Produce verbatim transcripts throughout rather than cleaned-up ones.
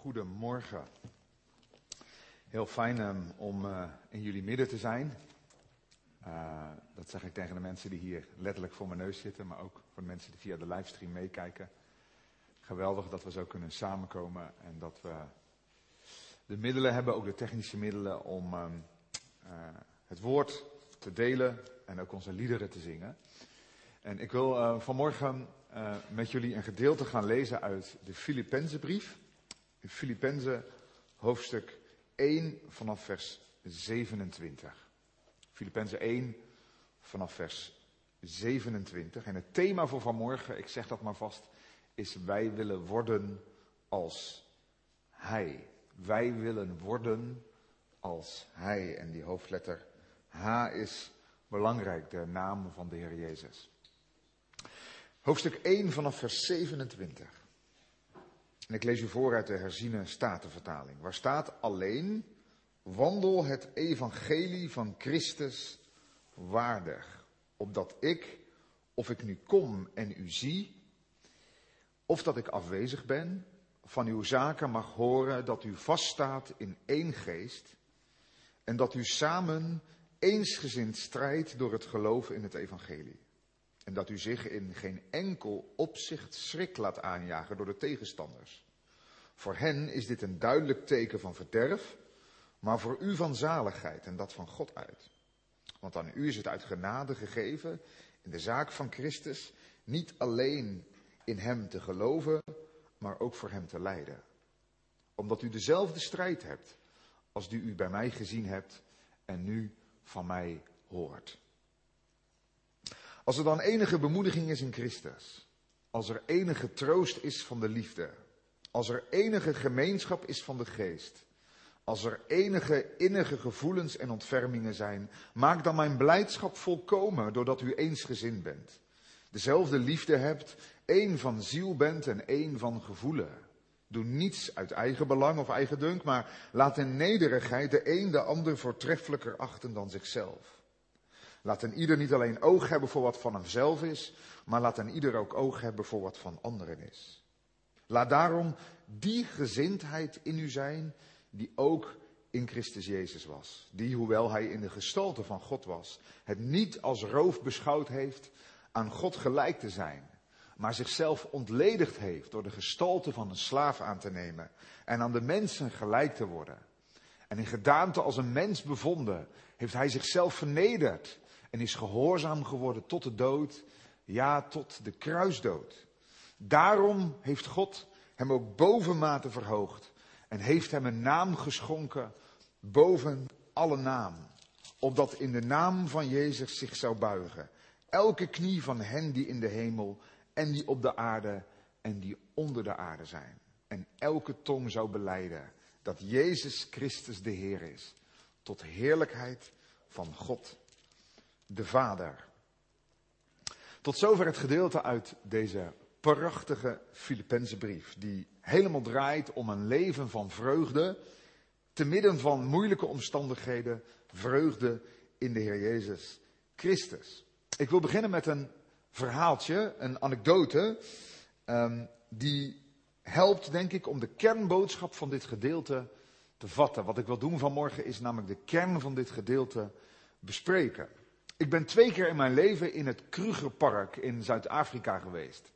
Goedemorgen. Heel fijn um, om uh, in jullie midden te zijn. Uh, dat zeg ik tegen de mensen die hier letterlijk voor mijn neus zitten, maar ook voor de mensen die via de livestream meekijken. Geweldig dat we zo kunnen samenkomen en dat we de middelen hebben, ook de technische middelen, om um, uh, het woord te delen en ook onze liederen te zingen. En ik wil uh, vanmorgen uh, met jullie een gedeelte gaan lezen uit de Filippenzenbrief. In Filippenzen hoofdstuk één vanaf vers zevenentwintig. Filippenzen één vanaf vers zevenentwintig. En het thema voor vanmorgen, ik zeg dat maar vast, is wij willen worden als Hij. Wij willen worden als Hij. En die hoofdletter H is belangrijk, de naam van de Heer Jezus. Hoofdstuk één vanaf vers zevenentwintig. En ik lees u voor uit de herziene statenvertaling. Waar staat alleen, wandel het evangelie van Christus waardig. Opdat ik, of ik nu kom en u zie, of dat ik afwezig ben, van uw zaken mag horen dat u vaststaat in één geest. En dat u samen eensgezind strijdt door het geloven in het evangelie. En dat u zich in geen enkel opzicht schrik laat aanjagen door de tegenstanders. Voor hen is dit een duidelijk teken van verderf, maar voor u van zaligheid en dat van God uit. Want aan u is het uit genade gegeven in de zaak van Christus niet alleen in hem te geloven, maar ook voor hem te lijden. Omdat u dezelfde strijd hebt als die u bij mij gezien hebt en nu van mij hoort. Als er dan enige bemoediging is in Christus, als er enige troost is van de liefde, als er enige gemeenschap is van de geest, als er enige innige gevoelens en ontfermingen zijn, maak dan mijn blijdschap volkomen doordat u eensgezind bent. Dezelfde liefde hebt, één van ziel bent en één van gevoelen. Doe niets uit eigen belang of eigen dunk, maar laat in nederigheid de een de ander voortreffelijker achten dan zichzelf. Laat een ieder niet alleen oog hebben voor wat van hemzelf is, maar laat een ieder ook oog hebben voor wat van anderen is. Laat daarom die gezindheid in u zijn die ook in Christus Jezus was. Die, hoewel hij in de gestalte van God was, het niet als roof beschouwd heeft aan God gelijk te zijn, maar zichzelf ontledigd heeft door de gestalte van een slaaf aan te nemen en aan de mensen gelijk te worden. En in gedaante als een mens bevonden, heeft hij zichzelf vernederd en is gehoorzaam geworden tot de dood, ja, tot de kruisdood. Daarom heeft God hem ook bovenmate verhoogd en heeft hem een naam geschonken boven alle naam. Opdat in de naam van Jezus zich zou buigen elke knie van hen die in de hemel en die op de aarde en die onder de aarde zijn. En elke tong zou belijden dat Jezus Christus de Heer is, tot heerlijkheid van God de Vader. Tot zover het gedeelte uit deze prachtige Filippenzenbrief, die helemaal draait om een leven van vreugde, te midden van moeilijke omstandigheden, vreugde in de Heer Jezus Christus. Ik wil beginnen met een verhaaltje, een anekdote, um, die helpt, denk ik, om de kernboodschap van dit gedeelte te vatten. Wat ik wil doen vanmorgen is namelijk de kern van dit gedeelte bespreken. Ik ben twee keer in mijn leven in het Krugerpark in Zuid-Afrika geweest.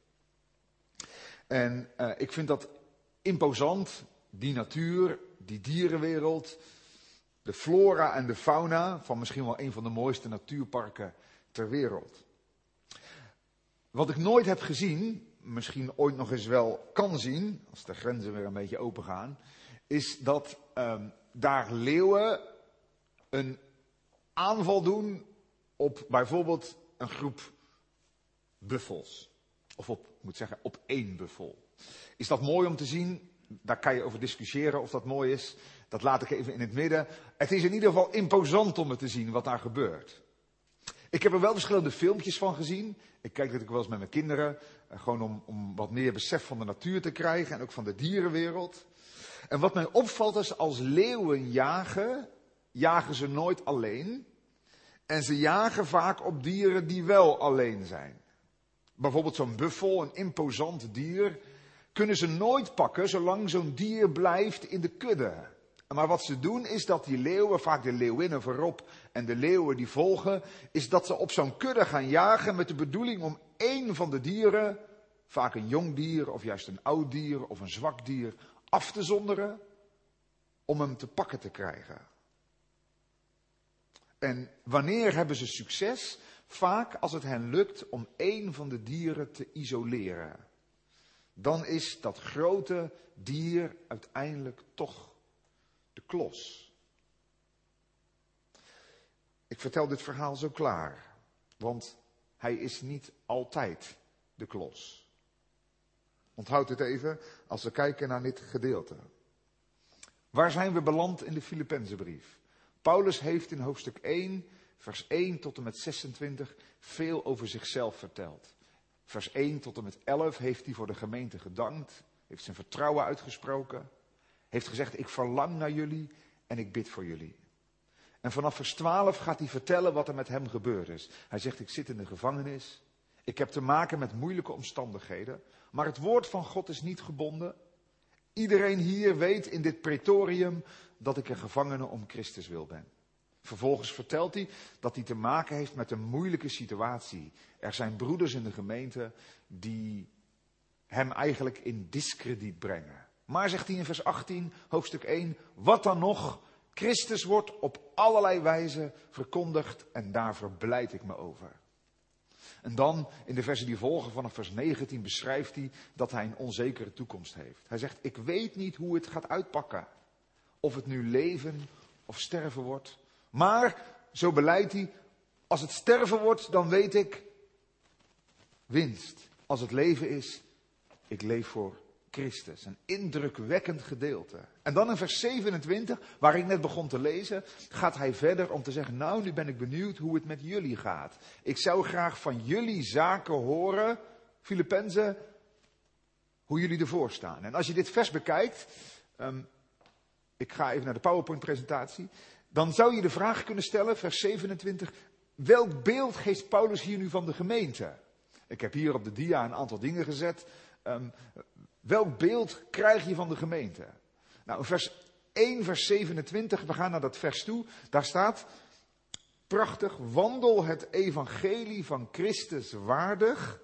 En uh, ik vind dat imposant, die natuur, die dierenwereld, de flora en de fauna van misschien wel een van de mooiste natuurparken ter wereld. Wat ik nooit heb gezien, misschien ooit nog eens wel kan zien, als de grenzen weer een beetje open gaan, is dat um, daar leeuwen een aanval doen op bijvoorbeeld een groep buffels. Of op, ik moet zeggen, op één buffel. Is dat mooi om te zien? Daar kan je over discussiëren of dat mooi is. Dat laat ik even in het midden. Het is in ieder geval imposant om het te zien wat daar gebeurt. Ik heb er wel verschillende filmpjes van gezien. Ik kijk dat ik wel eens met mijn kinderen. Gewoon om, om wat meer besef van de natuur te krijgen. En ook van de dierenwereld. En wat mij opvalt is, als leeuwen jagen, jagen ze nooit alleen. En ze jagen vaak op dieren die wel alleen zijn. Bijvoorbeeld zo'n buffel, een imposant dier, kunnen ze nooit pakken zolang zo'n dier blijft in de kudde. Maar wat ze doen is dat die leeuwen, vaak de leeuwinnen voorop en de leeuwen die volgen, is dat ze op zo'n kudde gaan jagen met de bedoeling om één van de dieren, vaak een jong dier of juist een oud dier of een zwak dier, af te zonderen om hem te pakken te krijgen. En wanneer hebben ze succes? Vaak als het hen lukt om één van de dieren te isoleren. Dan is dat grote dier uiteindelijk toch de klos. Ik vertel dit verhaal zo klaar, want hij is niet altijd de klos. Onthoud het even als we kijken naar dit gedeelte. Waar zijn we beland in de Filippenzenbrief? Paulus heeft in hoofdstuk één, vers één tot en met zesentwintig veel over zichzelf verteld. Vers één tot en met elf heeft hij voor de gemeente gedankt, heeft zijn vertrouwen uitgesproken, heeft gezegd: ik verlang naar jullie en ik bid voor jullie. En vanaf vers twaalf gaat hij vertellen wat er met hem gebeurd is. Hij zegt: ik zit in de gevangenis, ik heb te maken met moeilijke omstandigheden, maar het woord van God is niet gebonden. Iedereen hier weet in dit praetorium dat ik een gevangene om Christus wil ben. Vervolgens vertelt hij dat hij te maken heeft met een moeilijke situatie. Er zijn broeders in de gemeente die hem eigenlijk in diskrediet brengen. Maar, zegt hij in vers achttien, hoofdstuk één, wat dan nog? Christus wordt op allerlei wijzen verkondigd en daar verblijd ik me over. En dan, in de versen die volgen, vanaf vers negentien, beschrijft hij dat hij een onzekere toekomst heeft. Hij zegt: ik weet niet hoe het gaat uitpakken. Of het nu leven of sterven wordt. Maar, zo beleidt hij, als het sterven wordt, dan weet ik winst. Als het leven is, ik leef voor Christus. Een indrukwekkend gedeelte. En dan in vers zevenentwintig, waar ik net begon te lezen, gaat hij verder om te zeggen: nou, nu ben ik benieuwd hoe het met jullie gaat. Ik zou graag van jullie zaken horen, Filippenzen, hoe jullie ervoor staan. En als je dit vers bekijkt, um, ik ga even naar de PowerPoint-presentatie, dan zou je de vraag kunnen stellen, vers zevenentwintig, welk beeld geeft Paulus hier nu van de gemeente? Ik heb hier op de dia een aantal dingen gezet. Um, welk beeld krijg je van de gemeente? Nou, vers één, vers zevenentwintig, we gaan naar dat vers toe. Daar staat, prachtig, wandel het evangelie van Christus waardig,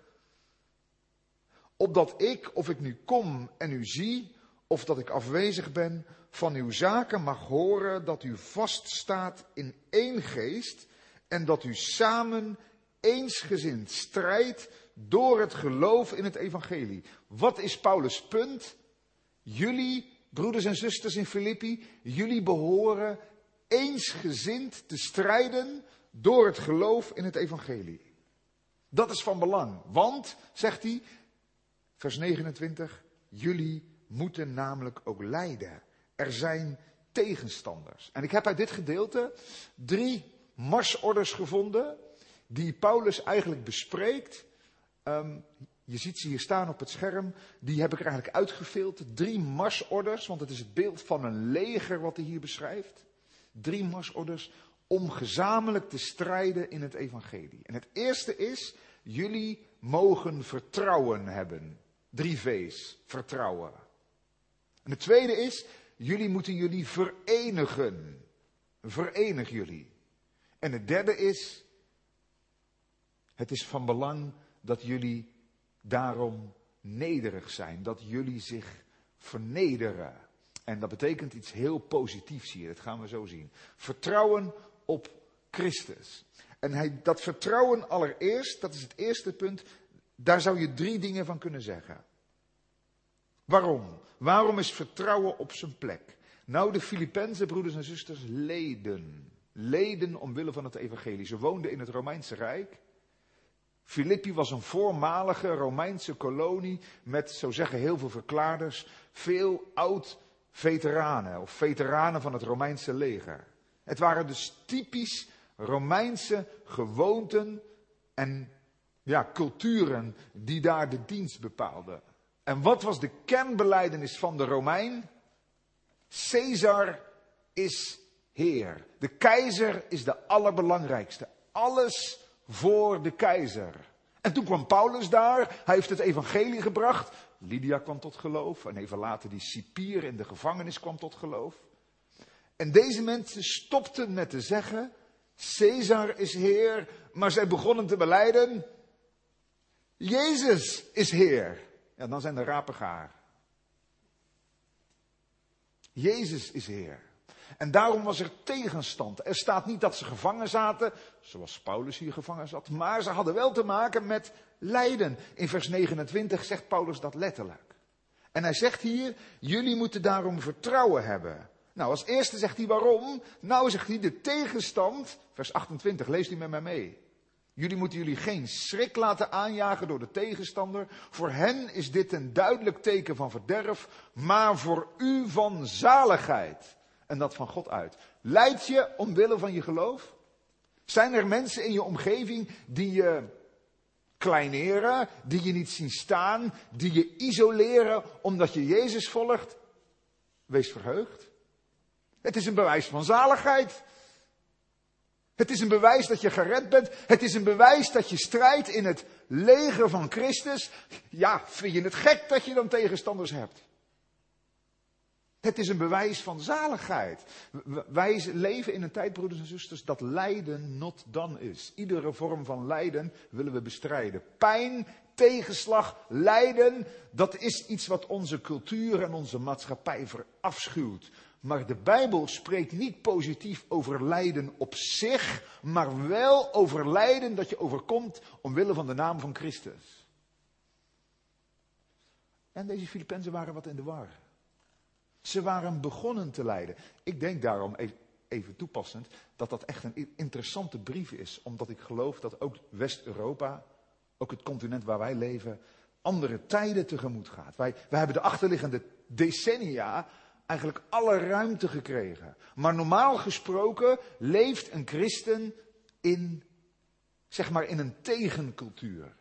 opdat ik, of ik nu kom en u zie, of dat ik afwezig ben, van uw zaken mag horen dat u vaststaat in één geest en dat u samen eensgezind strijdt door het geloof in het evangelie. Wat is Paulus' punt? Jullie, broeders en zusters in Filippi, jullie behoren eensgezind te strijden door het geloof in het evangelie. Dat is van belang, want, zegt hij, vers negenentwintig, jullie moeten namelijk ook lijden. Er zijn tegenstanders. En ik heb uit dit gedeelte drie marsorders gevonden die Paulus eigenlijk bespreekt. Um, je ziet ze hier staan op het scherm. Die heb ik er eigenlijk uitgefilterd. Drie marsorders, want het is het beeld van een leger wat hij hier beschrijft. Drie marsorders om gezamenlijk te strijden in het evangelie. En het eerste is, jullie mogen vertrouwen hebben. Drie V's, vertrouwen. En het tweede is, jullie moeten jullie verenigen. Verenig jullie. En het derde is, het is van belang dat jullie daarom nederig zijn. Dat jullie zich vernederen. En dat betekent iets heel positiefs hier. Dat gaan we zo zien. Vertrouwen op Christus. En hij, dat vertrouwen allereerst, dat is het eerste punt. Daar zou je drie dingen van kunnen zeggen. Waarom? Waarom is vertrouwen op zijn plek? Nou, de Filippenzen, broeders en zusters, leden. Leden omwille van het evangelie. Ze woonden in het Romeinse Rijk. Filippi was een voormalige Romeinse kolonie met, zo zeggen heel veel verklaarders, veel oud-veteranen of veteranen van het Romeinse leger. Het waren dus typisch Romeinse gewoonten en ja, culturen die daar de dienst bepaalden. En wat was de kernbelijdenis van de Romein? Caesar is Heer. De keizer is de allerbelangrijkste. Alles voor de keizer. En toen kwam Paulus daar, hij heeft het evangelie gebracht. Lydia kwam tot geloof en even later die cipier in de gevangenis kwam tot geloof. En deze mensen stopten met te zeggen, Caesar is Heer, maar zij begonnen te belijden, Jezus is Heer. Ja, dan zijn de rapen gaar. Jezus is Heer. En daarom was er tegenstand. Er staat niet dat ze gevangen zaten, zoals Paulus hier gevangen zat, maar ze hadden wel te maken met lijden. In vers negenentwintig zegt Paulus dat letterlijk. En hij zegt hier, jullie moeten daarom vertrouwen hebben. Nou, als eerste zegt hij waarom? Nou, zegt hij, de tegenstand, vers achtentwintig, leest u met mij mee. Jullie moeten jullie geen schrik laten aanjagen door de tegenstander. Voor hen is dit een duidelijk teken van verderf, maar voor u van zaligheid. En dat van God uit. Lijd je omwille van je geloof? Zijn er mensen in je omgeving die je kleineren, die je niet zien staan, die je isoleren omdat je Jezus volgt? Wees verheugd. Het is een bewijs van zaligheid. Het is een bewijs dat je gered bent. Het is een bewijs dat je strijdt in het leger van Christus. Ja, vind je het gek dat je dan tegenstanders hebt? Het is een bewijs van zaligheid. Wij leven in een tijd, broeders en zusters, dat lijden not done is. Iedere vorm van lijden willen we bestrijden. Pijn, tegenslag, lijden, dat is iets wat onze cultuur en onze maatschappij verafschuwt. Maar de Bijbel spreekt niet positief over lijden op zich, maar wel over lijden dat je overkomt omwille van de naam van Christus. En deze Filippenzen waren wat in de war. Ze waren begonnen te lijden. Ik denk daarom, even toepassend, dat dat echt een interessante brief is. Omdat ik geloof dat ook West-Europa, ook het continent waar wij leven, andere tijden tegemoet gaat. Wij, wij hebben de achterliggende decennia eigenlijk alle ruimte gekregen. Maar normaal gesproken leeft een christen in, zeg maar, in een tegencultuur.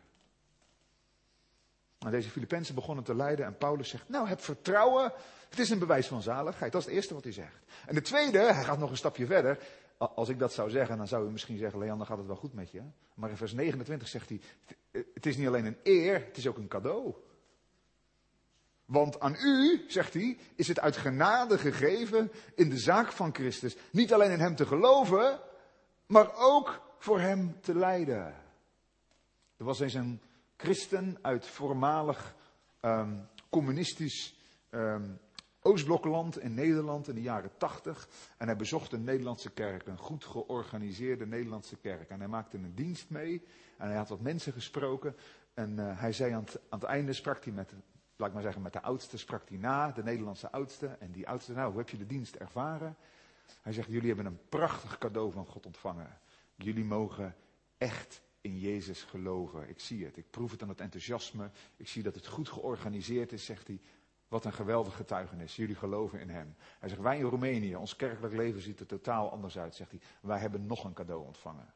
Nou, deze Filippenzen begonnen te lijden en Paulus zegt, nou, heb vertrouwen. Het is een bewijs van zaligheid. Dat is het eerste wat hij zegt. En de tweede, hij gaat nog een stapje verder. Als ik dat zou zeggen, dan zou u misschien zeggen, Leon, dan gaat het wel goed met je. Maar in vers negenentwintig zegt hij, het is niet alleen een eer, het is ook een cadeau. Want aan u, zegt hij, is het uit genade gegeven in de zaak van Christus. Niet alleen in hem te geloven, maar ook voor hem te lijden. Er was eens een christen uit voormalig um, communistisch um, Oostblokland in Nederland in de jaren tachtig. En hij bezocht een Nederlandse kerk, een goed georganiseerde Nederlandse kerk. En hij maakte een dienst mee en hij had wat mensen gesproken. En uh, hij zei aan het, aan het einde, sprak hij met, laat ik maar zeggen, met de oudste, sprak hij na, de Nederlandse oudste. En die oudste, nou, hoe heb je de dienst ervaren? Hij zegt, jullie hebben een prachtig cadeau van God ontvangen. Jullie mogen echt in Jezus geloven. Ik zie het, ik proef het aan het enthousiasme. Ik zie dat het goed georganiseerd is, zegt hij. Wat een geweldig getuigenis. Jullie geloven in hem. Hij zegt, wij in Roemenië, ons kerkelijk leven ziet er totaal anders uit, zegt hij. Wij hebben nog een cadeau ontvangen.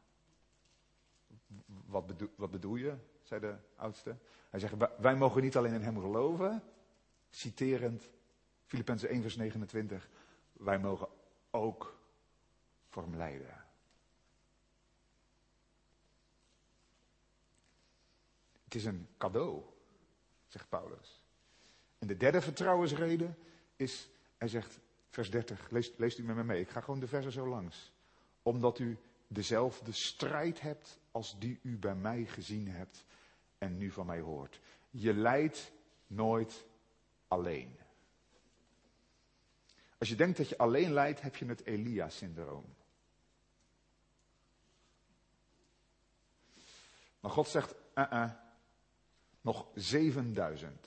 Wat bedoel, wat bedoel je, zei de oudste. Hij zegt, wij mogen niet alleen in hem geloven. Citerend, Filippenzen één vers negenentwintig. Wij mogen ook voor hem lijden. Het is een cadeau, zegt Paulus. En de derde vertrouwensreden is, hij zegt, vers dertig, leest, leest u met me mee. Ik ga gewoon de versen zo langs. Omdat u dezelfde strijd hebt als die u bij mij gezien hebt en nu van mij hoort. Je lijdt nooit alleen. Als je denkt dat je alleen lijdt, heb je het Elia-syndroom. Maar God zegt, uh-uh, nog zevenduizend.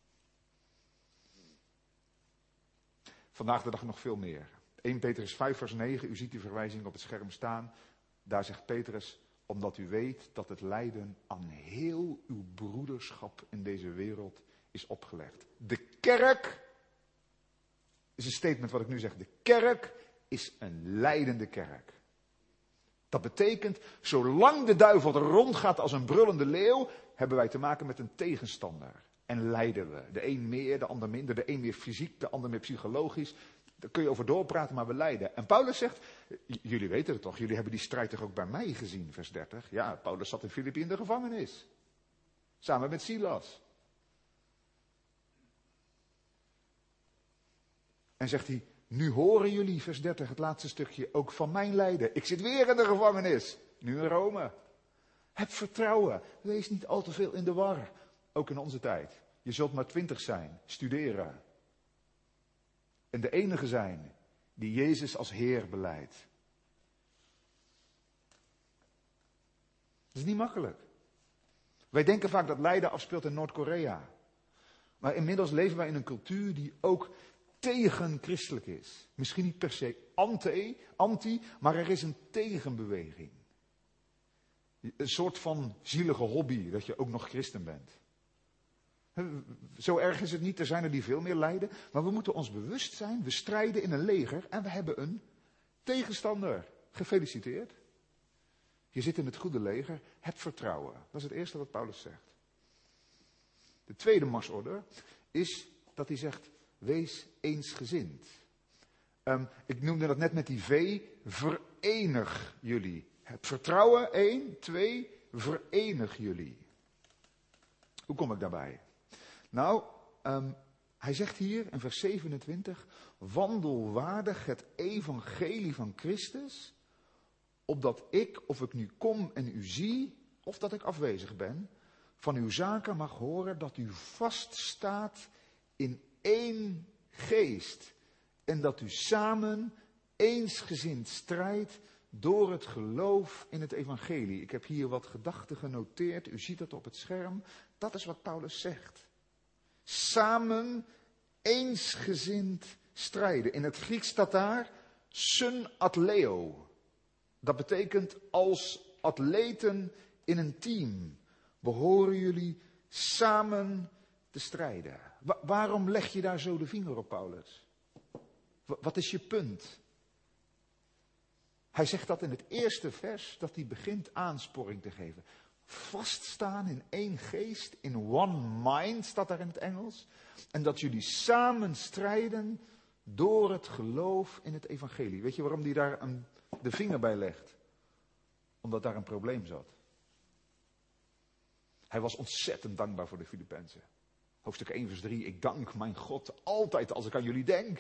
Vandaag de dag nog veel meer. eerste Petrus vijf vers negen, u ziet die verwijzing op het scherm staan. Daar zegt Petrus, omdat u weet dat het lijden aan heel uw broederschap in deze wereld is opgelegd. De kerk, is een statement wat ik nu zeg, de kerk is een lijdende kerk. Dat betekent, zolang de duivel er rondgaat als een brullende leeuw, hebben wij te maken met een tegenstander. En lijden we. De een meer, de ander minder. De een meer fysiek, de ander meer psychologisch. Daar kun je over doorpraten, maar we lijden. En Paulus zegt, j- jullie weten het toch, jullie hebben die strijd toch ook bij mij gezien, vers dertig. Ja, Paulus zat in Filippi in de gevangenis. Samen met Silas. En zegt hij, nu horen jullie, vers dertig, het laatste stukje, ook van mijn lijden. Ik zit weer in de gevangenis. Nu in Rome. Heb vertrouwen. Wees niet al te veel in de war. Ook in onze tijd. Je zult maar twintig zijn. Studeren. En de enige zijn die Jezus als Heer belijdt. Dat is niet makkelijk. Wij denken vaak dat lijden afspeelt in Noord-Korea. Maar inmiddels leven wij in een cultuur die ook tegen christelijk is. Misschien niet per se anti, anti, maar er is een tegenbeweging. Een soort van zielige hobby, dat je ook nog christen bent. Zo erg is het niet, er zijn er die veel meer lijden. Maar we moeten ons bewust zijn, we strijden in een leger en we hebben een tegenstander. Gefeliciteerd. Je zit in het goede leger, heb vertrouwen. Dat is het eerste wat Paulus zegt. De tweede marsorde is dat hij zegt, wees eensgezind. Um, ik noemde dat net met die V, verenig jullie. Heb vertrouwen, één, twee, verenig jullie. Hoe kom ik daarbij? Nou, um, hij zegt hier in vers zevenentwintig, wandel waardig het evangelie van Christus, opdat ik, of ik nu kom en u zie, of dat ik afwezig ben, van uw zaken mag horen dat u vaststaat in één geest. En dat u samen eensgezind strijdt door het geloof in het evangelie. Ik heb hier wat gedachten genoteerd, u ziet het op het scherm. Dat is wat Paulus zegt. Samen eensgezind strijden. In het Grieks staat daar sun atleo. Dat betekent als atleten in een team behoren jullie samen te strijden. Wa- waarom leg je daar zo de vinger op, Paulus? W- wat is je punt? Hij zegt dat in het eerste vers, dat hij begint aansporing te geven. Vaststaan in één geest, in one mind, staat daar in het Engels. En dat jullie samen strijden door het geloof in het evangelie. Weet je waarom hij daar een, de vinger bij legt? Omdat daar een probleem zat. Hij was ontzettend dankbaar voor de Filippenzen. Hoofdstuk één vers drie, ik dank mijn God altijd als ik aan jullie denk.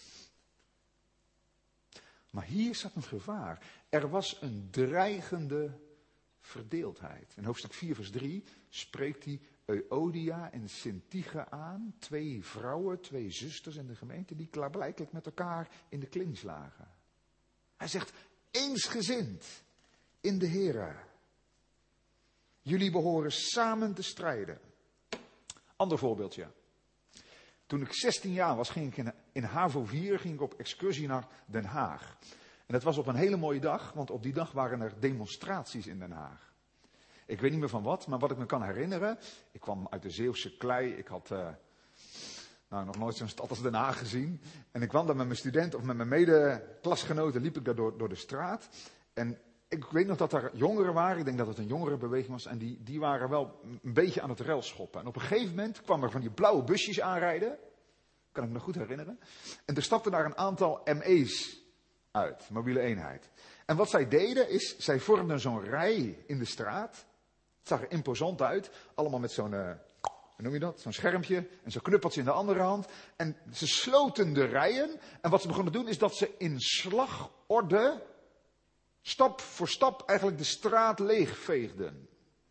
Maar hier zat een gevaar. Er was een dreigende verdeeldheid. In hoofdstuk vier vers drie spreekt hij Euodia en Syntyche aan. Twee vrouwen, twee zusters in de gemeente die klaarblijkelijk met elkaar in de klins lagen. Hij zegt, eensgezind in de Here. Jullie behoren samen te strijden. Ander voorbeeldje. Toen ik zestien jaar was, ging ik in, in HAVO vier ging ik op excursie naar Den Haag. En dat was op een hele mooie dag, want op die dag waren er demonstraties in Den Haag. Ik weet niet meer van wat, maar wat ik me kan herinneren. Ik kwam uit de Zeeuwse klei. Ik had uh, nou, nog nooit zo'n stad als Den Haag gezien. En ik kwam daar met mijn studenten of met mijn mede-klasgenoten, liep ik daar door, door de straat. En ik weet nog dat er jongeren waren, ik denk dat het een jongerenbeweging was, en die, die waren wel een beetje aan het relschoppen. En op een gegeven moment kwam er van die blauwe busjes aanrijden, kan ik me nog goed herinneren. En er stapten daar een aantal M E's uit, mobiele eenheid. En wat zij deden is, zij vormden zo'n rij in de straat. Het zag er imposant uit, allemaal met zo'n, uh, hoe noem je dat, zo'n schermpje en zo'n knuppeltje in de andere hand. En ze sloten de rijen en wat ze begonnen te doen is dat ze in slagorde stap voor stap eigenlijk de straat leegveegden.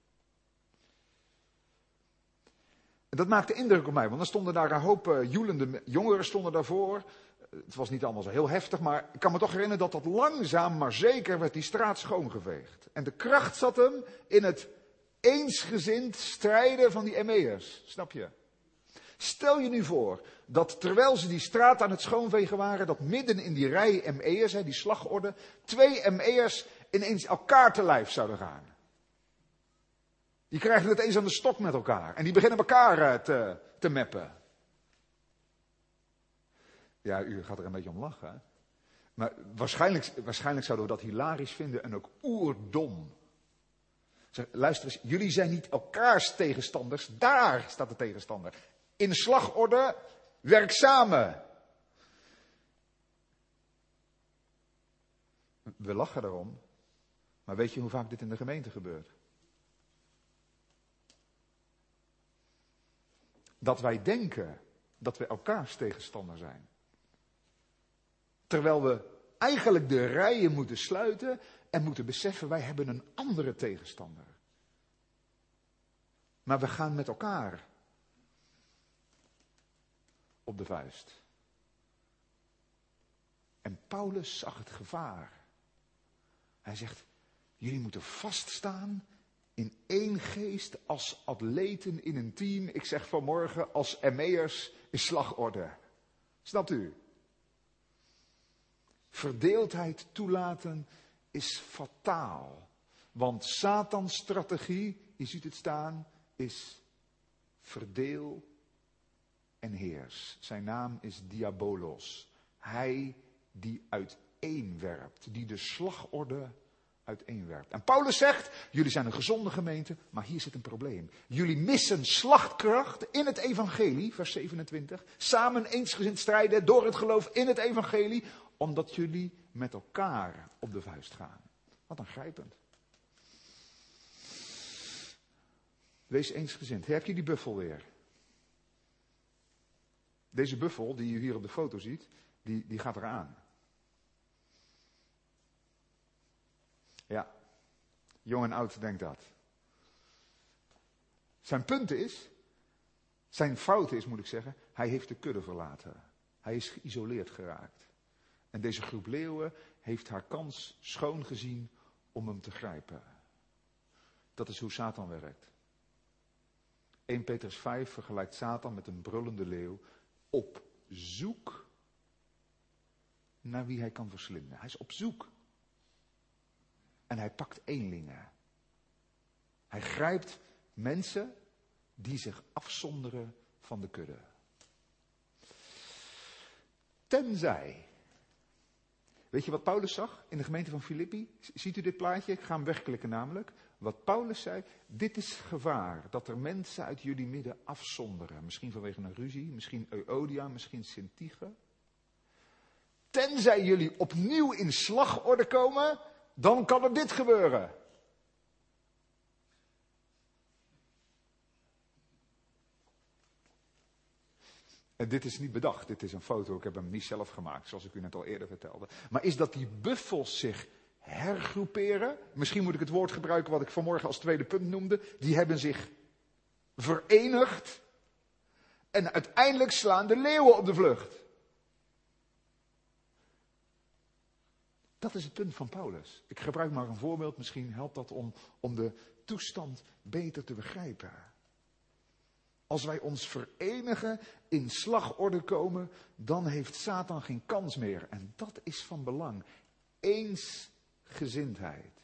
En dat maakte indruk op mij, want dan stonden daar een hoop uh, joelende jongeren stonden daarvoor. Het was niet allemaal zo heel heftig, maar ik kan me toch herinneren dat dat langzaam maar zeker werd die straat schoongeveegd. En de kracht zat hem in het eensgezind strijden van die M E'ers, snap je? Stel je nu voor dat terwijl ze die straat aan het schoonvegen waren, dat midden in die rij M E'ers, die slagorde, twee M E'ers ineens elkaar te lijf zouden gaan. Die krijgen het eens aan de stok met elkaar en die beginnen elkaar te, te meppen. Ja, u gaat er een beetje om lachen. Hè? Maar waarschijnlijk, waarschijnlijk zouden we dat hilarisch vinden en ook oerdom. Zeg, luister eens, jullie zijn niet elkaars tegenstanders, daar staat de tegenstander. In slagorde, werk samen. We lachen erom, maar weet je hoe vaak dit in de gemeente gebeurt? dat wij denken dat we elkaars tegenstander zijn. Terwijl we eigenlijk de rijen moeten sluiten en moeten beseffen, wij hebben een andere tegenstander. Maar we gaan met elkaar op de vuist. En Paulus zag het gevaar. Hij zegt, jullie moeten vaststaan in één geest als atleten in een team. Ik zeg vanmorgen als M E'ers in slagorde. Snapt u? Verdeeldheid toelaten is fataal. Want Satans strategie, je ziet het staan, is verdeel en heers. Zijn naam is Diabolos. Hij die uiteenwerpt, die de slagorde uiteenwerpt. En Paulus zegt, jullie zijn een gezonde gemeente, maar hier zit een probleem. Jullie missen slagkracht in het evangelie, vers zevenentwintig. Samen eensgezind strijden door het geloof in het evangelie, omdat jullie met elkaar op de vuist gaan. Wat aangrijpend. Wees eensgezind. Heb je die buffel weer? Deze buffel, die je hier op de foto ziet, die, die gaat eraan. Ja, jong en oud denkt dat. Zijn punt is, zijn fout is, moet ik zeggen, hij heeft de kudde verlaten. Hij is geïsoleerd geraakt. En deze groep leeuwen heeft haar kans schoon gezien om hem te grijpen. Dat is hoe Satan werkt. Eerste Petrus vijf vergelijkt Satan met een brullende leeuw op zoek naar wie hij kan verslinden. Hij is op zoek. En hij pakt eenlingen. Hij grijpt mensen die zich afzonderen van de kudde. Tenzij. Weet je wat Paulus zag in de gemeente van Filippi? Ziet u dit plaatje? Ik ga hem wegklikken namelijk. Wat Paulus zei, dit is gevaar. Dat er mensen uit jullie midden afzonderen. Misschien vanwege een ruzie, misschien Euodia, misschien Syntyche. Tenzij jullie opnieuw in slagorde komen, dan kan er dit gebeuren. En dit is niet bedacht, dit is een foto, ik heb hem niet zelf gemaakt, zoals ik u net al eerder vertelde. Maar is dat die buffels zich hergroeperen? Misschien moet ik het woord gebruiken wat ik vanmorgen als tweede punt noemde. Die hebben zich verenigd en uiteindelijk slaan de leeuwen op de vlucht. Dat is het punt van Paulus. Ik gebruik maar een voorbeeld, misschien helpt dat om, om de toestand beter te begrijpen. Als wij ons verenigen, in slagorde komen, dan heeft Satan geen kans meer. En dat is van belang. Eensgezindheid.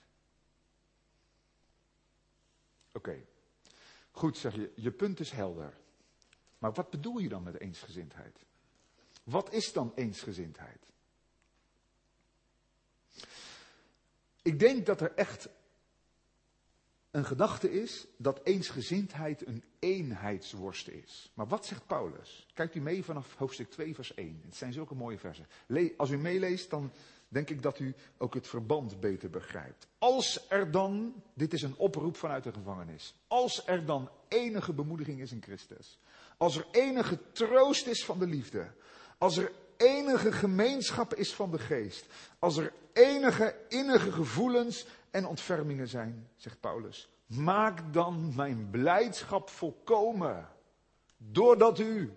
Oké, okay. Goed zeg je, je punt is helder. Maar wat bedoel je dan met eensgezindheid? Wat is dan eensgezindheid? Ik denk dat er echt een gedachte is dat eensgezindheid een eenheidsworst is. Maar wat zegt Paulus? Kijkt u mee vanaf hoofdstuk twee vers één. Het zijn zulke mooie versen. Als u meeleest, dan denk ik dat u ook het verband beter begrijpt. Als er dan, dit is een oproep vanuit de gevangenis. Als er dan enige bemoediging is in Christus. Als er enige troost is van de liefde. Als er enige gemeenschap is van de geest. Als er enige innige gevoelens en ontfermingen zijn, zegt Paulus. Maak dan mijn blijdschap volkomen. Doordat u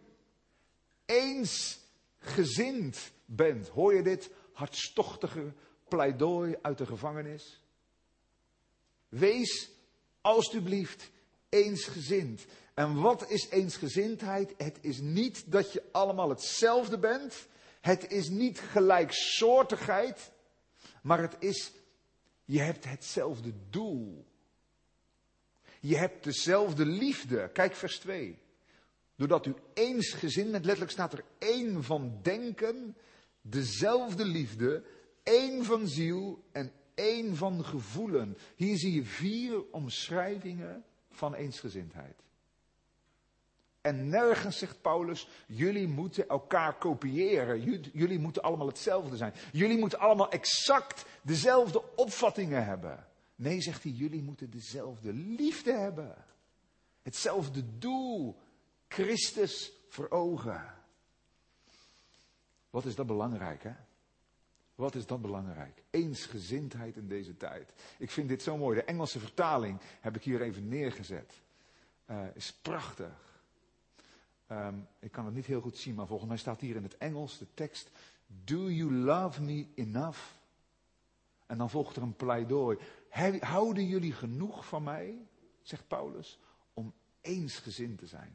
eensgezind bent. Hoor je dit hartstochtige pleidooi uit de gevangenis? Wees alstublieft eensgezind. En wat is eensgezindheid? Het is niet dat je allemaal hetzelfde bent. Het is niet gelijksoortigheid. Maar het is, je hebt hetzelfde doel. Je hebt dezelfde liefde. Kijk vers twee. Doordat u eensgezind bent, letterlijk staat er één van denken, dezelfde liefde, één van ziel en één van gevoelen. Hier zie je vier omschrijvingen van eensgezindheid. En nergens zegt Paulus, jullie moeten elkaar kopiëren. Jullie moeten allemaal hetzelfde zijn. Jullie moeten allemaal exact dezelfde opvattingen hebben. Nee, zegt hij, jullie moeten dezelfde liefde hebben. Hetzelfde doel. Christus voor ogen. Wat is dat belangrijk, hè? Wat is dat belangrijk? Eensgezindheid in deze tijd. Ik vind dit zo mooi. De Engelse vertaling heb ik hier even neergezet. Uh, is prachtig. Um, ik kan het niet heel goed zien, maar volgens mij staat hier in het Engels de tekst: Do you love me enough? En dan volgt er een pleidooi. Houden jullie genoeg van mij, zegt Paulus, om eensgezind te zijn?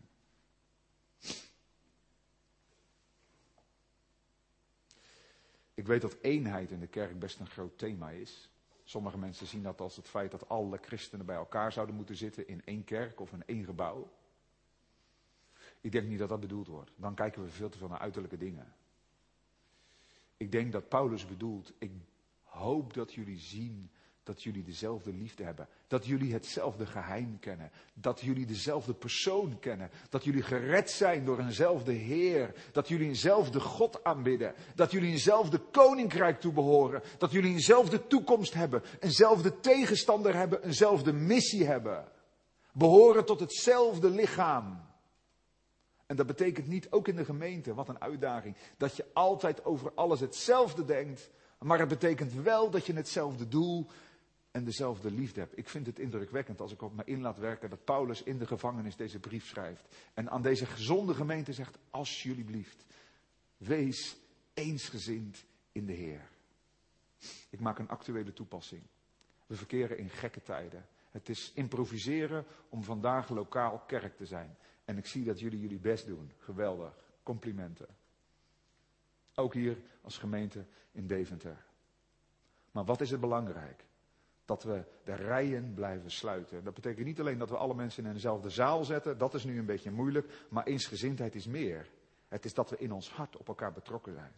Ik weet dat eenheid in de kerk best een groot thema is. Sommige mensen zien dat als het feit dat alle christenen bij elkaar zouden moeten zitten in één kerk of in één gebouw. Ik denk niet dat dat bedoeld wordt. Dan kijken we veel te veel naar uiterlijke dingen. Ik denk dat Paulus bedoelt, ik hoop dat jullie zien dat jullie dezelfde liefde hebben. Dat jullie hetzelfde geheim kennen. Dat jullie dezelfde persoon kennen. Dat jullie gered zijn door eenzelfde Heer. Dat jullie eenzelfde God aanbidden. Dat jullie eenzelfde koninkrijk toebehoren. Dat jullie eenzelfde toekomst hebben. Eenzelfde tegenstander hebben. Eenzelfde missie hebben. Behoren tot hetzelfde lichaam. En dat betekent niet, ook in de gemeente, wat een uitdaging, dat je altijd over alles hetzelfde denkt. Maar het betekent wel dat je hetzelfde doel en dezelfde liefde hebt. Ik vind het indrukwekkend als ik op me in laat werken dat Paulus in de gevangenis deze brief schrijft. En aan deze gezonde gemeente zegt, alsjeblieft, wees eensgezind in de Heer. Ik maak een actuele toepassing. We verkeren in gekke tijden. Het is improviseren om vandaag lokaal kerk te zijn. En ik zie dat jullie jullie best doen. Geweldig. Complimenten. Ook hier als gemeente in Deventer. Maar wat is het belangrijk? Dat we de rijen blijven sluiten. Dat betekent niet alleen dat we alle mensen in dezelfde zaal zetten. Dat is nu een beetje moeilijk. Maar eensgezindheid is meer. Het is dat we in ons hart op elkaar betrokken zijn.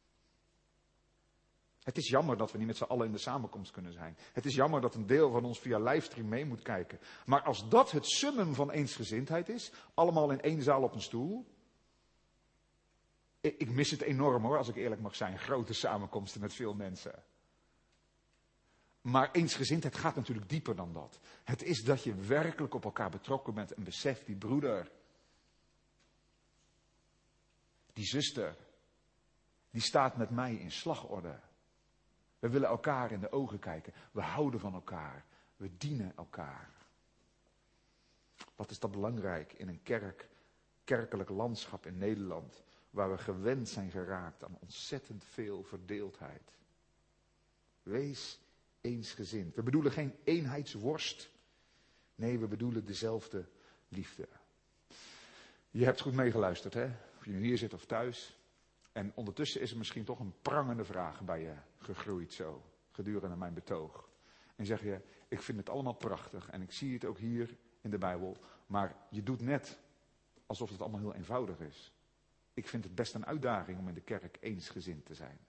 Het is jammer dat we niet met z'n allen in de samenkomst kunnen zijn. Het is jammer dat een deel van ons via livestream mee moet kijken. Maar als dat het summum van eensgezindheid is, allemaal in één zaal op een stoel. Ik, ik mis het enorm hoor, als ik eerlijk mag zijn. Grote samenkomsten met veel mensen. Maar eensgezindheid gaat natuurlijk dieper dan dat. Het is dat je werkelijk op elkaar betrokken bent en beseft, die broeder, die zuster, die staat met mij in slagorde. We willen elkaar in de ogen kijken. We houden van elkaar. We dienen elkaar. Wat is dat belangrijk in een kerk, kerkelijk landschap in Nederland, waar we gewend zijn geraakt aan ontzettend veel verdeeldheid. Wees eensgezind. We bedoelen geen eenheidsworst. Nee, we bedoelen dezelfde liefde. Je hebt goed meegeluisterd, hè? Of je nu hier zit of thuis. En ondertussen is er misschien toch een prangende vraag bij je gegroeid zo, gedurende mijn betoog. En zeg je, ik vind het allemaal prachtig en ik zie het ook hier in de Bijbel. Maar je doet net alsof het allemaal heel eenvoudig is. Ik vind het best een uitdaging om in de kerk eensgezind te zijn.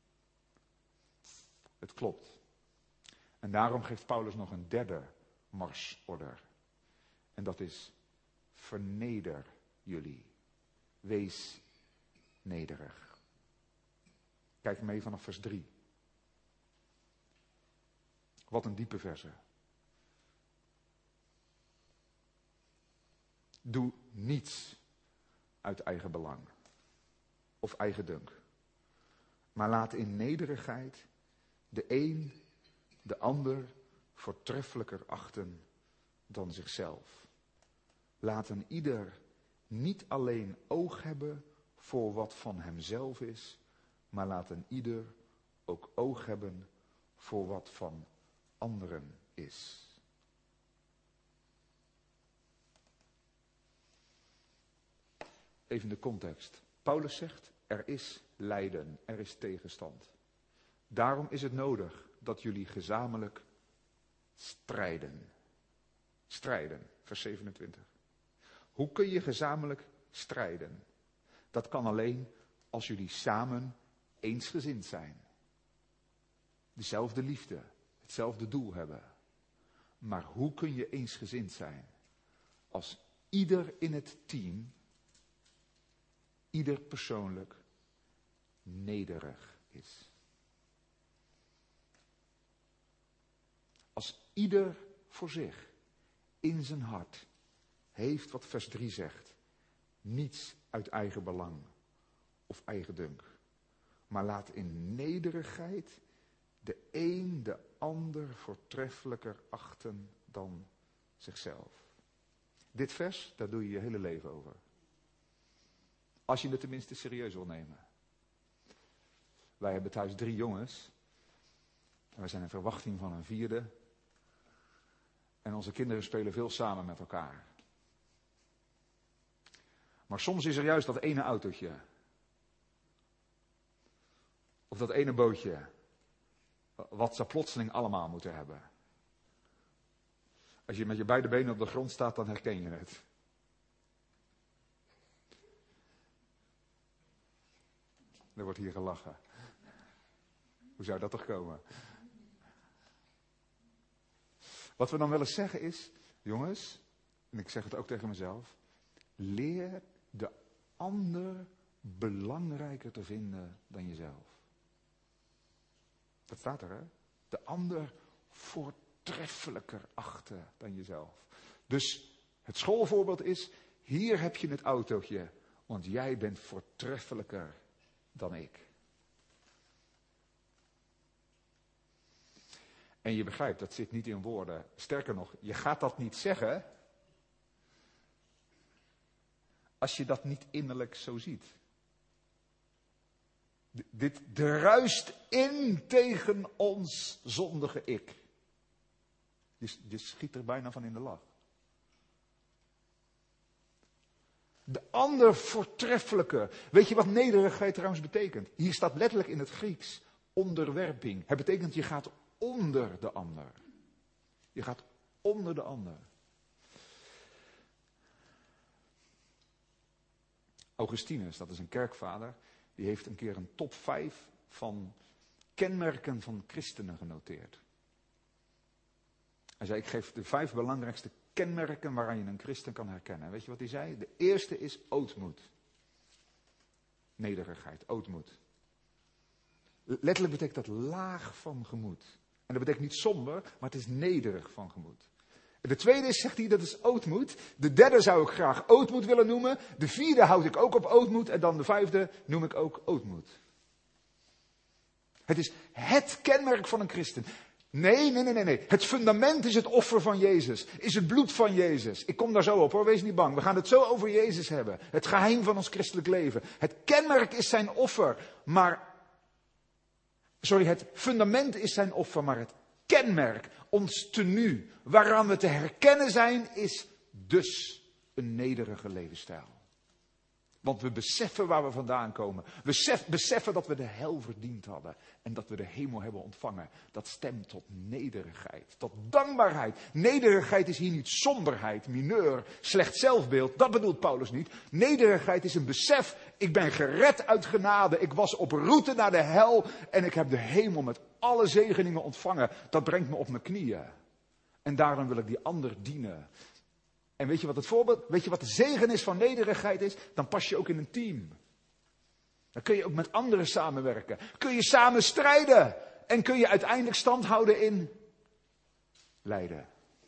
Het klopt. En daarom geeft Paulus nog een derde marsorder. En dat is, verneder jullie. Wees nederig. Kijk mee vanaf vers drie. Wat een diepe verse. Doe niets uit eigen belang of eigendunk. Maar laat in nederigheid de een de ander voortreffelijker achten dan zichzelf. Laat een ieder niet alleen oog hebben voor wat van hemzelf is, maar laat een ieder ook oog hebben voor wat van anderen is. Even de context. Paulus zegt, er is lijden, er is tegenstand. Daarom is het nodig dat jullie gezamenlijk strijden. Strijden, vers zevenentwintig. Hoe kun je gezamenlijk strijden? Dat kan alleen als jullie samen eensgezind zijn. Dezelfde liefde, hetzelfde doel hebben. Maar hoe kun je eensgezind zijn? Als ieder in het team, ieder persoonlijk, nederig is. Als ieder voor zich, in zijn hart, heeft wat vers drie zegt. niets uit eigen belang of eigendunk. Maar laat in nederigheid de een de ander voortreffelijker achten dan zichzelf. Dit vers, daar doe je je hele leven over. Als je het tenminste serieus wil nemen. Wij hebben thuis drie jongens. En wij zijn in verwachting van een vierde. En onze kinderen spelen veel samen met elkaar. Maar soms is er juist dat ene autootje. Of dat ene bootje. Wat ze plotseling allemaal moeten hebben. Als je met je beide benen op de grond staat, dan herken je het. Er wordt hier gelachen. Hoe zou dat toch komen? Wat we dan willen zeggen is, jongens, en ik zeg het ook tegen mezelf, leer de ander belangrijker te vinden dan jezelf. Dat staat er, hè? De ander voortreffelijker achten dan jezelf. Dus het schoolvoorbeeld is, hier heb je het autootje, want jij bent voortreffelijker dan ik. En je begrijpt, dat zit niet in woorden. Sterker nog, je gaat dat niet zeggen als je dat niet innerlijk zo ziet. D- dit druist in tegen ons zondige ik. Je, je schiet er bijna van in de lach. De ander voortreffelijke. Weet je wat nederigheid trouwens betekent? Hier staat letterlijk in het Grieks onderwerping. Het betekent je gaat onder de ander. Je gaat onder de ander. Augustinus, dat is een kerkvader, die heeft een keer een top vijf van kenmerken van christenen genoteerd. Hij zei, ik geef de vijf belangrijkste kenmerken waaraan je een christen kan herkennen. Weet je wat hij zei? De eerste is ootmoed. Nederigheid, ootmoed. Letterlijk betekent dat laag van gemoed. En dat betekent niet somber, maar het is nederig van gemoed. De tweede is, zegt hij, dat is ootmoed. De derde zou ik graag ootmoed willen noemen. De vierde houd ik ook op ootmoed. En dan de vijfde noem ik ook ootmoed. Het is het kenmerk van een christen. Nee, nee, nee, nee, nee. Het fundament is het offer van Jezus. Is het bloed van Jezus. Ik kom daar zo op hoor, wees niet bang. We gaan het zo over Jezus hebben. Het geheim van ons christelijk leven. Het kenmerk is zijn offer. Maar, sorry, het fundament is zijn offer. Maar het kenmerk, ons tenue, waaraan we te herkennen zijn, is dus een nederige levensstijl. Want we beseffen waar we vandaan komen. We beseffen dat we de hel verdiend hadden. En dat we de hemel hebben ontvangen. Dat stemt tot nederigheid. Tot dankbaarheid. Nederigheid is hier niet somberheid, mineur, slecht zelfbeeld. Dat bedoelt Paulus niet. Nederigheid is een besef. Ik ben gered uit genade. Ik was op route naar de hel. En ik heb de hemel met alle zegeningen ontvangen. Dat brengt me op mijn knieën. En daarom wil ik die ander dienen. En weet je wat het voorbeeld, weet je wat de zegen is van nederigheid is? Dan pas je ook in een team. Dan kun je ook met anderen samenwerken. Kun je samen strijden. En kun je uiteindelijk stand houden in lijden.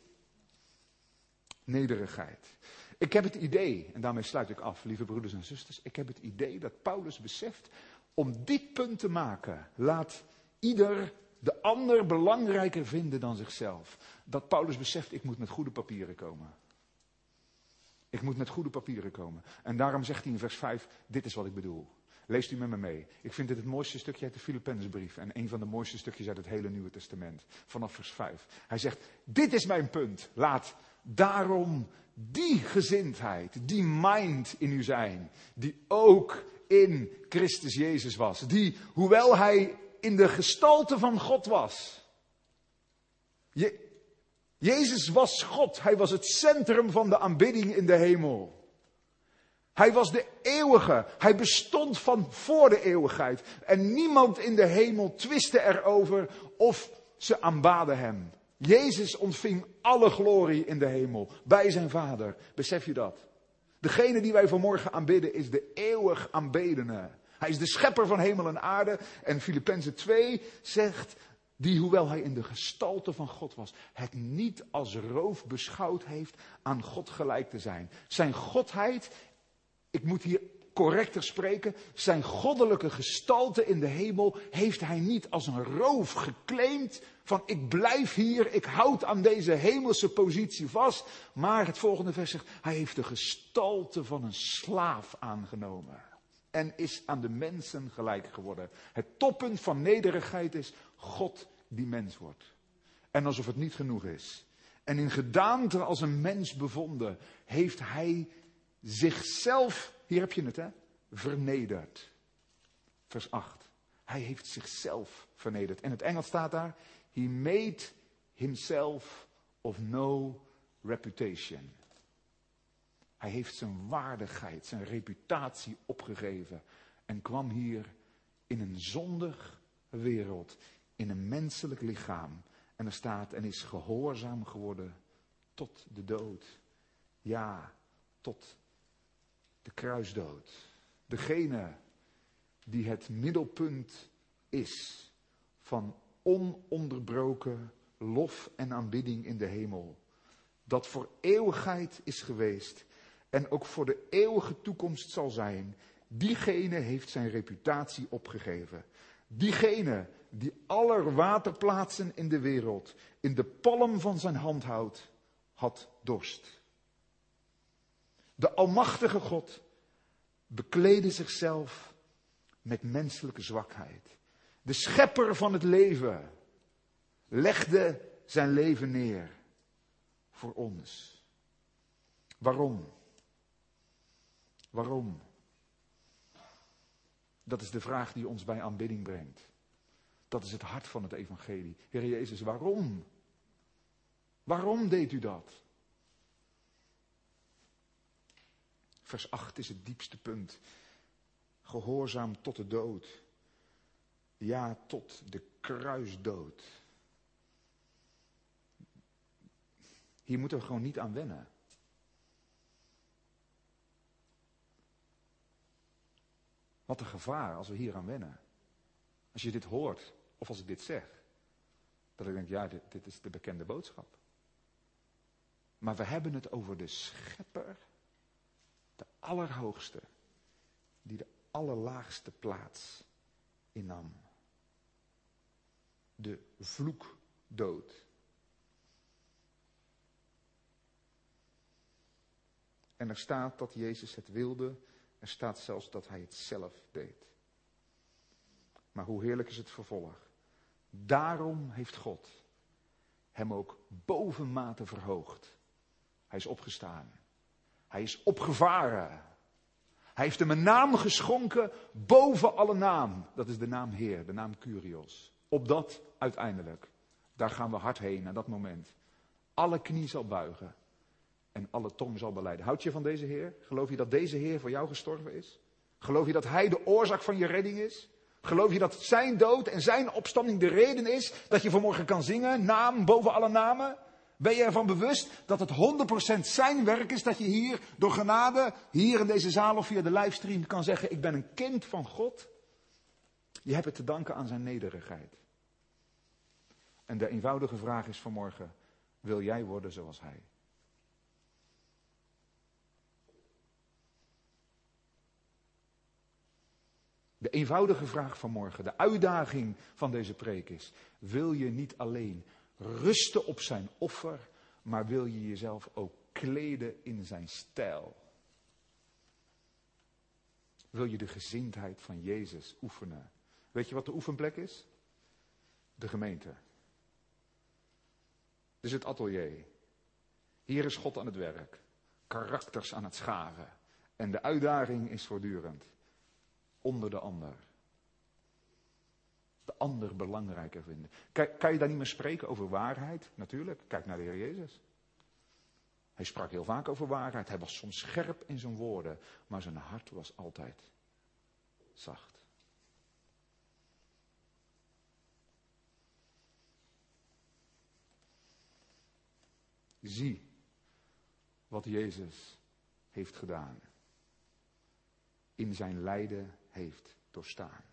Nederigheid. Ik heb het idee, en daarmee sluit ik af, lieve broeders en zusters. Ik heb het idee dat Paulus beseft, om dit punt te maken, laat ieder de ander belangrijker vinden dan zichzelf. Dat Paulus beseft, ik moet met goede papieren komen. Ik moet met goede papieren komen. En daarom zegt hij in vers vijf, dit is wat ik bedoel. Leest u met me mee. Ik vind dit het mooiste stukje uit de Filippenzenbrief. En een van de mooiste stukjes uit het hele Nieuwe Testament. Vanaf vers vijf. Hij zegt, dit is mijn punt. Laat daarom die gezindheid, die mind in u zijn. Die ook in Christus Jezus was. Die, hoewel hij in de gestalte van God was. Je, Jezus was God. Hij was het centrum van de aanbidding in de hemel. Hij was de eeuwige. Hij bestond van voor de eeuwigheid. En niemand in de hemel twiste erover of ze aanbaden hem. Jezus ontving alle glorie in de hemel. Bij zijn Vader. Besef je dat? Degene die wij vanmorgen aanbidden is de eeuwig aanbedene. Hij is de schepper van hemel en aarde. En Filippenzen twee zegt, die hoewel hij in de gestalte van God was, het niet als roof beschouwd heeft aan God gelijk te zijn. Zijn godheid ik moet hier correcter spreken, zijn goddelijke gestalte in de hemel heeft hij niet als een roof geclaimd van ik blijf hier, ik houd aan deze hemelse positie vast. Maar het volgende vers zegt, hij heeft de gestalte van een slaaf aangenomen en is aan de mensen gelijk geworden. Het toppunt van nederigheid is God die mens wordt. En alsof het niet genoeg is. En in gedaante als een mens bevonden, heeft hij zichzelf, hier heb je het hè, vernederd. Vers acht. Hij heeft zichzelf vernederd. En het Engels staat daar, he made himself of no reputation. Hij heeft zijn waardigheid, zijn reputatie opgegeven. En kwam hier in een zondig wereld, in een menselijk lichaam. En er staat, en is gehoorzaam geworden tot de dood. Ja, tot de kruisdood. Degene die het middelpunt is van ononderbroken lof en aanbidding in de hemel. Dat voor eeuwigheid is geweest en ook voor de eeuwige toekomst zal zijn. Diegene heeft zijn reputatie opgegeven. Diegene die aller waterplaatsen in de wereld in de palm van zijn hand houdt, had dorst. De almachtige God bekleedde zichzelf met menselijke zwakheid. De schepper van het leven legde zijn leven neer voor ons. Waarom? Waarom? Dat is de vraag die ons bij aanbidding brengt. Dat is het hart van het evangelie. Heer Jezus, waarom? Waarom deed u dat? Vers acht is het diepste punt. Gehoorzaam tot de dood. Ja, tot de kruisdood. Hier moeten we gewoon niet aan wennen. Wat een gevaar als we hier aan wennen. Als je dit hoort, of als ik dit zeg. Dat ik denk, ja, dit, dit is de bekende boodschap. Maar we hebben het over de schepper, de allerhoogste, die de allerlaagste plaats innam. De vloekdood. En er staat dat Jezus het wilde. Er staat zelfs dat hij het zelf deed. Maar hoe heerlijk is het vervolg. Daarom heeft God hem ook bovenmate verhoogd. Hij is opgestaan. Hij is opgevaren. Hij heeft hem een naam geschonken boven alle naam. Dat is de naam Heer, de naam Kyrios. Opdat uiteindelijk, daar gaan we hard heen naar dat moment. Alle knie zal buigen en alle tong zal belijden. Houd je van deze Heer? Geloof je dat deze Heer voor jou gestorven is? Geloof je dat Hij de oorzaak van je redding is? Geloof je dat zijn dood en zijn opstanding de reden is dat je vanmorgen kan zingen, naam boven alle namen? Ben je ervan bewust dat het honderd procent zijn werk is dat je hier door genade, hier in deze zaal of via de livestream kan zeggen, ik ben een kind van God? Je hebt het te danken aan zijn nederigheid. En de eenvoudige vraag is vanmorgen, wil jij worden zoals Hij? De eenvoudige vraag van morgen, de uitdaging van deze preek is, wil je niet alleen rusten op zijn offer, maar wil je jezelf ook kleden in zijn stijl? Wil je de gezindheid van Jezus oefenen? Weet je wat de oefenplek is? De gemeente. Dit is het atelier. Hier is God aan het werk. Karakters aan het schaven. En de uitdaging is voortdurend. Onder de ander. De ander belangrijker vinden. Kan, kan je daar niet meer spreken over waarheid? Natuurlijk. Kijk naar de Heer Jezus. Hij sprak heel vaak over waarheid. Hij was soms scherp in zijn woorden. Maar zijn hart was altijd zacht. Zie wat Jezus heeft gedaan. In zijn lijden heeft doorstaan.